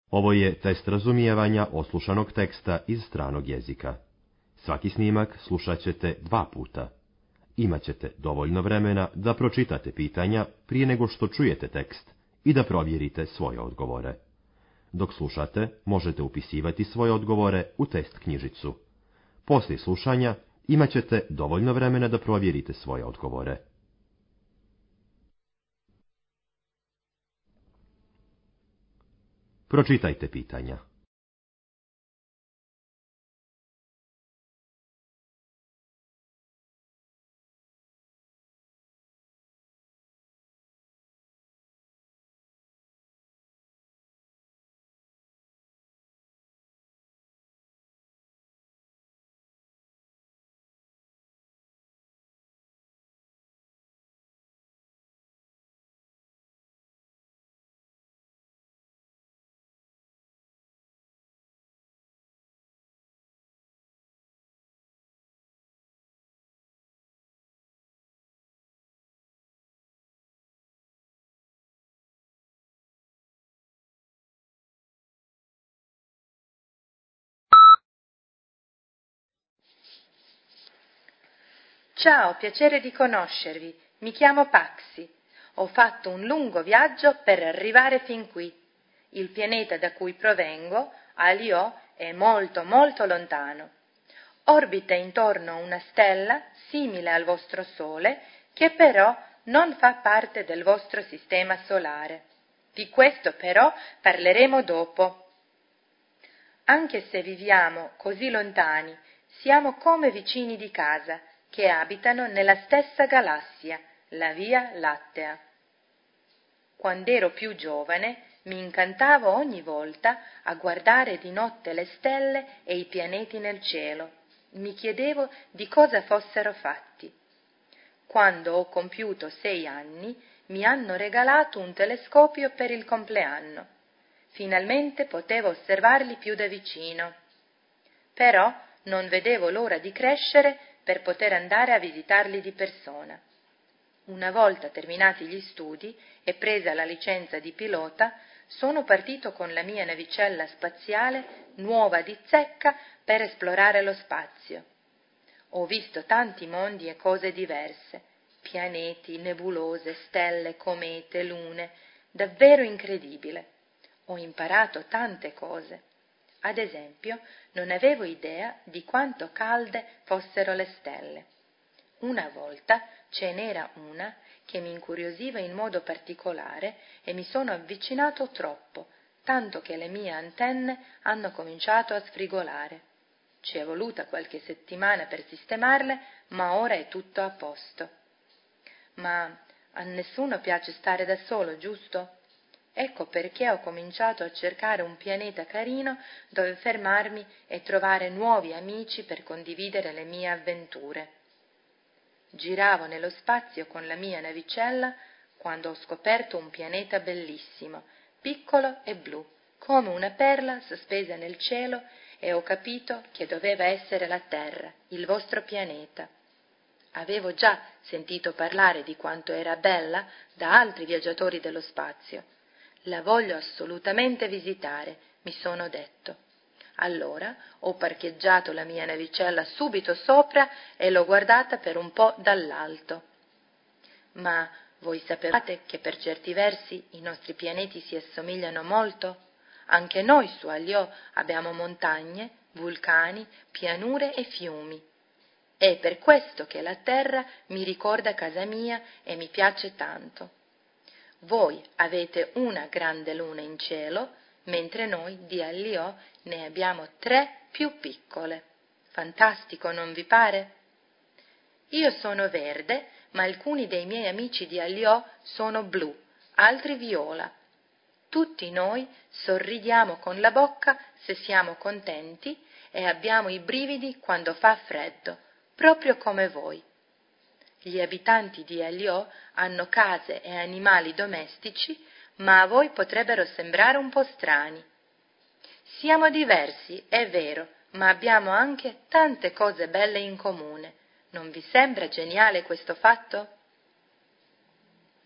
Ovo je test razumijevanja oslušanog teksta iz stranog jezika. Svaki snimak slušat ćete 2 puta. Imaćete dovoljno vremena da pročitate pitanja prije nego što čujete tekst i da provjerite svoje odgovore. Dok slušate, možete upisivati svoje odgovore u test knjižicu. Poslije slušanja imaćete dovoljno vremena da provjerite svoje odgovore. Pročitajte pitanja. Ciao, piacere di conoscervi. Mi chiamo Paxi. Ho fatto un lungo viaggio per arrivare fin qui. Il pianeta da cui provengo, Alio, è molto molto lontano. Orbita intorno a una stella simile al vostro Sole, che però non fa parte del vostro sistema solare. Di questo però parleremo dopo. Anche se viviamo così lontani, siamo come vicini di casa, che abitano nella stessa galassia, la Via Lattea. Quando ero più giovane, mi incantavo ogni volta a guardare di notte le stelle e i pianeti nel cielo. Mi chiedevo di cosa fossero fatti. Quando ho compiuto 6 anni, mi hanno regalato un telescopio per il compleanno. Finalmente potevo osservarli più da vicino. Però non vedevo l'ora di crescere per poter andare a visitarli di persona. Una volta terminati gli studi e presa la licenza di pilota, sono partito con la mia navicella spaziale nuova di zecca per esplorare lo spazio. Ho visto tanti mondi e cose diverse, pianeti, nebulose, stelle, comete, lune, davvero incredibile. Ho imparato tante cose. Ad esempio, non avevo idea di quanto calde fossero le stelle. Una volta ce n'era una che mi incuriosiva in modo particolare e mi sono avvicinato troppo, tanto che le mie antenne hanno cominciato a sfrigolare. Ci è voluta qualche settimana per sistemarle, ma ora è tutto a posto. Ma a nessuno piace stare da solo, giusto? Ecco perché ho cominciato a cercare un pianeta carino dove fermarmi e trovare nuovi amici per condividere le mie avventure. Giravo nello spazio con la mia navicella quando ho scoperto un pianeta bellissimo, piccolo e blu, come una perla sospesa nel cielo, e ho capito che doveva essere la Terra, il vostro pianeta. Avevo già sentito parlare di quanto era bella da altri viaggiatori dello spazio. La voglio assolutamente visitare, mi sono detto. Allora ho parcheggiato la mia navicella subito sopra e l'ho guardata per un po' dall'alto. Ma voi sapevate che per certi versi i nostri pianeti si assomigliano molto? Anche noi su Alio abbiamo montagne, vulcani, pianure e fiumi. È per questo che la Terra mi ricorda casa mia e mi piace tanto. Voi avete una grande luna in cielo, mentre noi di Alio ne abbiamo 3 più piccole. Fantastico, non vi pare? Io sono verde, ma alcuni dei miei amici di Alio sono blu, altri viola. Tutti noi sorridiamo con la bocca se siamo contenti e abbiamo i brividi quando fa freddo, proprio come voi. Gli abitanti di Alio hanno case e animali domestici, ma a voi potrebbero sembrare un po' strani. Siamo diversi, è vero, ma abbiamo anche tante cose belle in comune. Non vi sembra geniale questo fatto?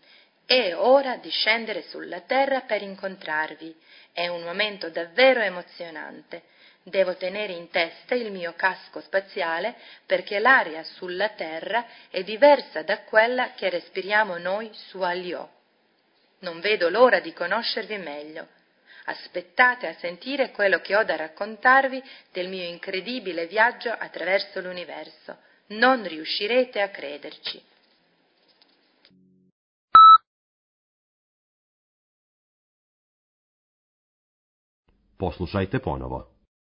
È ora di scendere sulla Terra per incontrarvi. È un momento davvero emozionante. Devo tenere in testa il mio casco spaziale perché l'aria sulla Terra è diversa da quella che respiriamo noi su Alio. Non vedo l'ora di conoscervi meglio. Aspettate a sentire quello che ho da raccontarvi del mio incredibile viaggio attraverso l'universo. Non riuscirete a crederci. Poslušajte ponovo.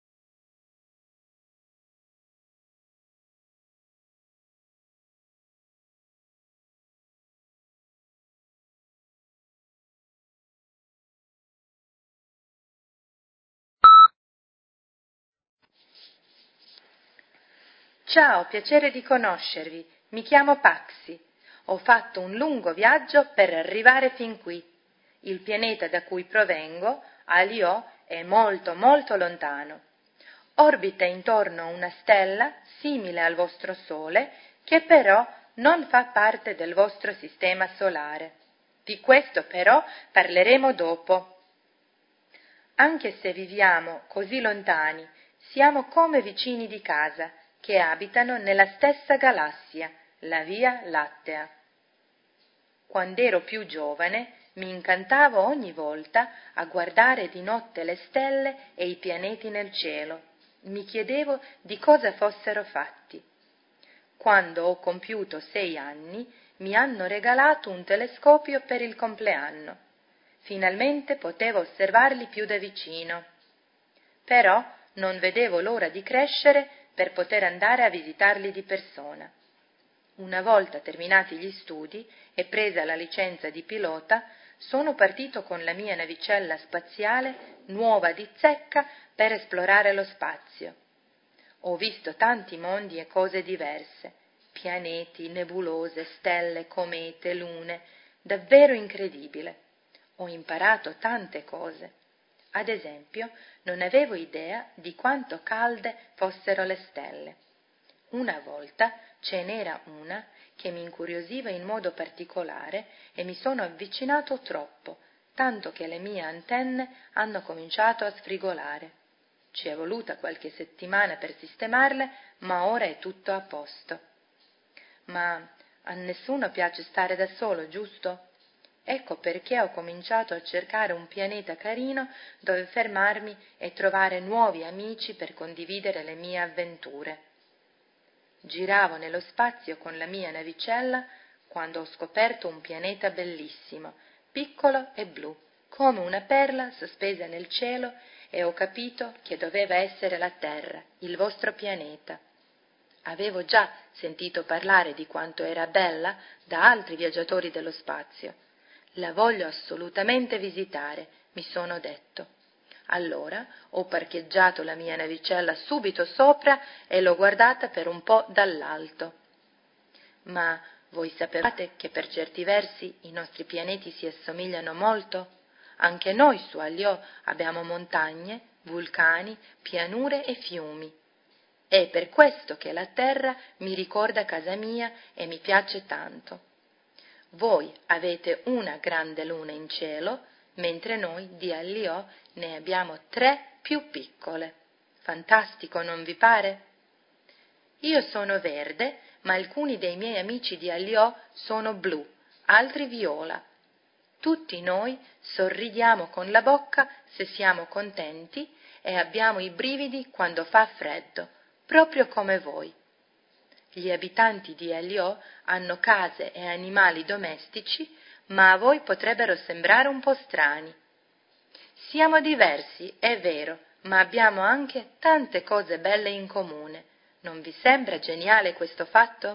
Ciao, piacere di conoscervi. Mi chiamo Paxi. Ho fatto un lungo viaggio per arrivare fin qui. Il pianeta da cui provengo, Alio, è molto molto lontano. Orbita intorno a una stella simile al vostro Sole, che però non fa parte del vostro sistema solare. Di questo però parleremo dopo. Anche se viviamo così lontani, siamo come vicini di casa, che abitano nella stessa galassia, la Via Lattea. Quando ero più giovane, mi incantavo ogni volta a guardare di notte le stelle e i pianeti nel cielo. Mi chiedevo di cosa fossero fatti. Quando ho compiuto 6 anni, mi hanno regalato un telescopio per il compleanno. Finalmente potevo osservarli più da vicino. Però non vedevo l'ora di crescere per poter andare a visitarli di persona. Una volta terminati gli studi e presa la licenza di pilota, sono partito con la mia navicella spaziale nuova di zecca per esplorare lo spazio. Ho visto tanti mondi e cose diverse, pianeti, nebulose, stelle, comete, lune, davvero incredibile. Ho imparato tante cose. Ad esempio, non avevo idea di quanto calde fossero le stelle. Una volta ce n'era una che mi incuriosiva in modo particolare e mi sono avvicinato troppo, tanto che le mie antenne hanno cominciato a sfrigolare. Ci è voluta qualche settimana per sistemarle, ma ora è tutto a posto. Ma a nessuno piace stare da solo, giusto? Ecco perché ho cominciato a cercare un pianeta carino dove fermarmi e trovare nuovi amici per condividere le mie avventure. Giravo nello spazio con la mia navicella quando ho scoperto un pianeta bellissimo, piccolo e blu, come una perla sospesa nel cielo, e ho capito che doveva essere la Terra, il vostro pianeta. Avevo già sentito parlare di quanto era bella da altri viaggiatori dello spazio. La voglio assolutamente visitare, mi sono detto. Allora ho parcheggiato la mia navicella subito sopra e l'ho guardata per un po' dall'alto. Ma voi sapevate che per certi versi i nostri pianeti si assomigliano molto? Anche noi su Alio abbiamo montagne, vulcani, pianure e fiumi. È per questo che la Terra mi ricorda casa mia e mi piace tanto. Voi avete una grande luna in cielo, mentre noi di Alio ne abbiamo 3 più piccole. Fantastico, non vi pare? Io sono verde, ma alcuni dei miei amici di Alio sono blu, altri viola. Tutti noi sorridiamo con la bocca se siamo contenti e abbiamo i brividi quando fa freddo, proprio come voi. Gli abitanti di Alio hanno case e animali domestici, ma a voi potrebbero sembrare un po' strani. Siamo diversi, è vero, ma abbiamo anche tante cose belle in comune. Non vi sembra geniale questo fatto?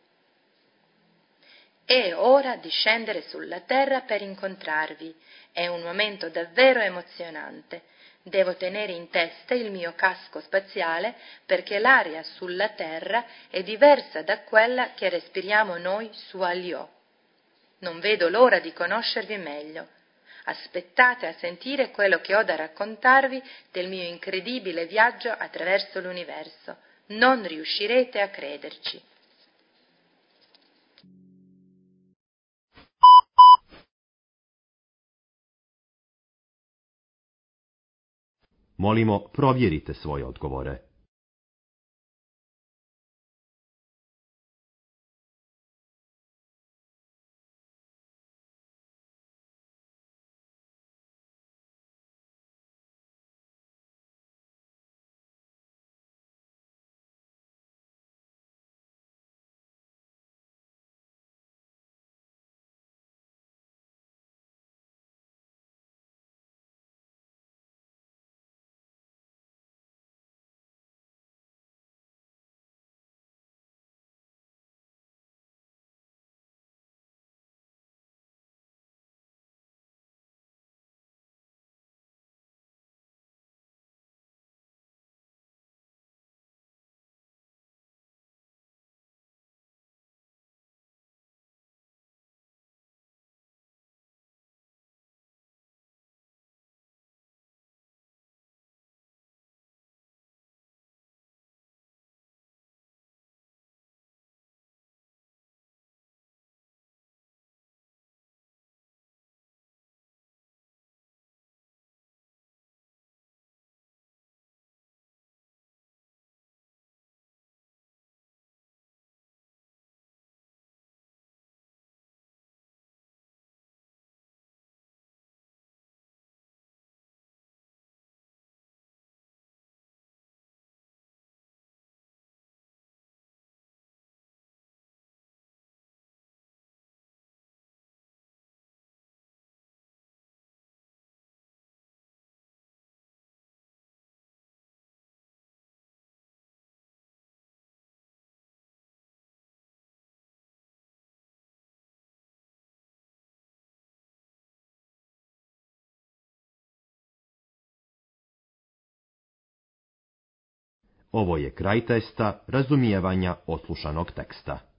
È ora di scendere sulla Terra per incontrarvi. È un momento davvero emozionante. Devo tenere in testa il mio casco spaziale perché l'aria sulla Terra è diversa da quella che respiriamo noi su Alio. Non vedo l'ora di conoscervi meglio. Aspettate a sentire quello che ho da raccontarvi del mio incredibile viaggio attraverso l'universo. Non riuscirete a crederci. Molimo, provjerite svoje odgovore. Ovo je kraj testa razumijevanja odslušanog teksta.